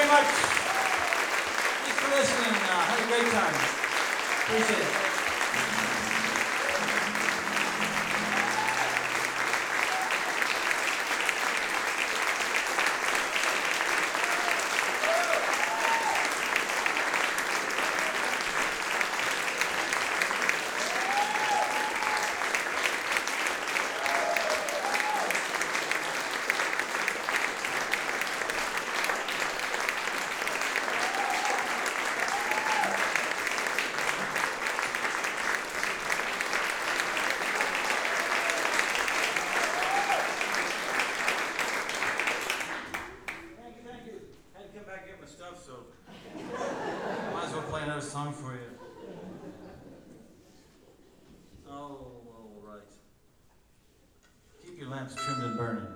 very much. Thanks for listening. Had a great time. Appreciate it. Thank you. Had to come back and get my stuff, so might as well play another song for you. Oh, all right. Keep your lamps trimmed and burning.